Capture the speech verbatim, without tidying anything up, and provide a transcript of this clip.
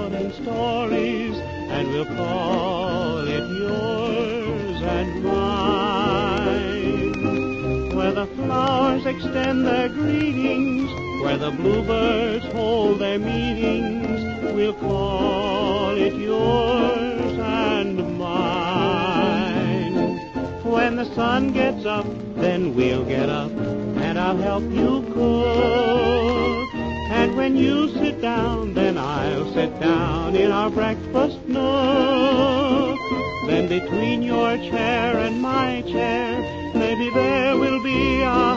out in stories, and we'll call it yours and mine. Where the flowers extend their greetings, where the bluebirds hold their meetings, we'll call it yours and mine. When the sun gets up, then we'll get up, and I'll help you cook. And when you sit down, then I'll sit down in our breakfast nook. Then between your chair and my chair, maybe there will be a